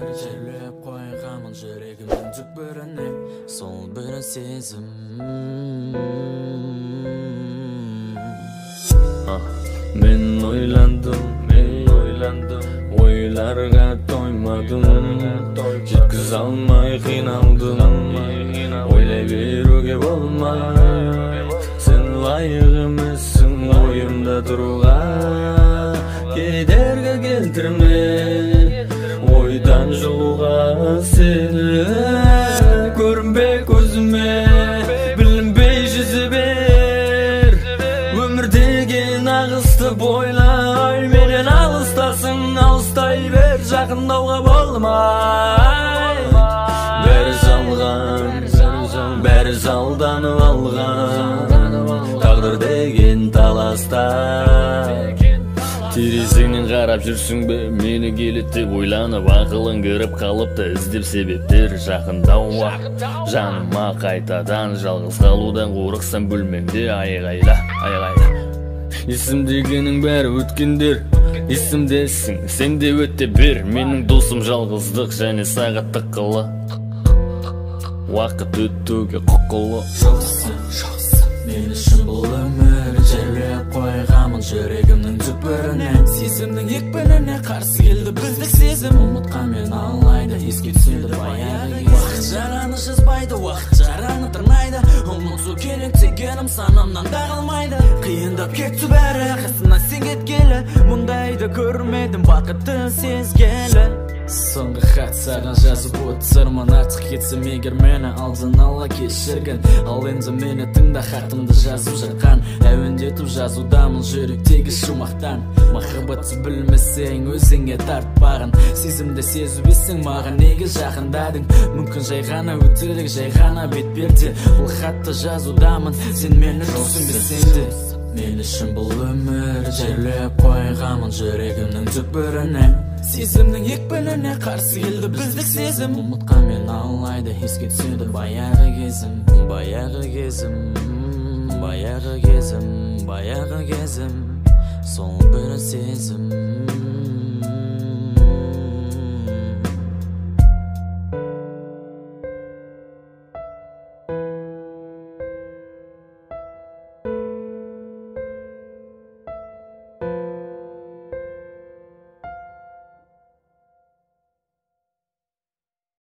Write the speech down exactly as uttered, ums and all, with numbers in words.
өмір жерлеп қойғамын жүрегімнің түкпіріне, сол бір сезім. Мен ойландым, мен ойландым, ойларға тоймадым, жеткізе алмай қиналдым, ойлай беруге болмай. Сен лайық емессің ойымда тұруға, кедергі келтірме ойдан жылуға сені. Көрінбей көзіме, білінбей жүзі бер, өмір деген ағысты бойлай, менен алыстасың, алыстай бер, жақындауға болмай. Бәрі жалған, бәрі жалданып алған, тағдыр деген таласта. Терезеңнен қарап жүрсің бе, мені келет деп ойланып, ақылың кіріп қалыпты іздеп себептер. Жақындауға жаныма қайтадан, жалғыз қалудан қорықсам бөлмемде айғайла, айғайла. Есім дегенің бәрі өткендер, есімдесің, сен де өте бер. Менің досым жалғыздық және сағаттық қылы, уақыт өтуге құқылы. Жоқсың, жоқсың, мен үшін бұл өмір жерлеп қойғамын жүрегімнің түкпіріне, сезімнің екпініне қарсы келді біздік сезім. Ұмытқан мен алайды, еске түседі баяғы кез. Уақыт жараны жазбайды, уақыт жараны тырнайды, ұмыту керек дегенім санамнан да қалмайды. Қиындап кетті бәрі, қасымнан сен кеткелі, мұндайды көрмедім бақытты сезгелі. Соңғы хат саған жазып отырмын, артық кетсем егер мені алдын ала кешіргін. Ал енді мені тыңда, хатымды жазып жатқан, әуендетіп жазудамын жүректегі шумақтан. Махаббатты білмесең өзіңе тартпағын, сезімді сезіп есің маған неге жақындадың. Мүмкін жай ғана өтірік, жай ғана бет берді, бұл хатты жазудамын, сен мені түсінбесең де. Мен үшін бұл өмір жерлеп қойғамын жүрегімнің түкпіріне, сезімнің екпініне қарсы келді біздік сезім. Ұмытқан мен алайды, еске түседі баяғы кезім, баяғы кезім, баяғы кезім, баяғы кезім, сол бір сезім.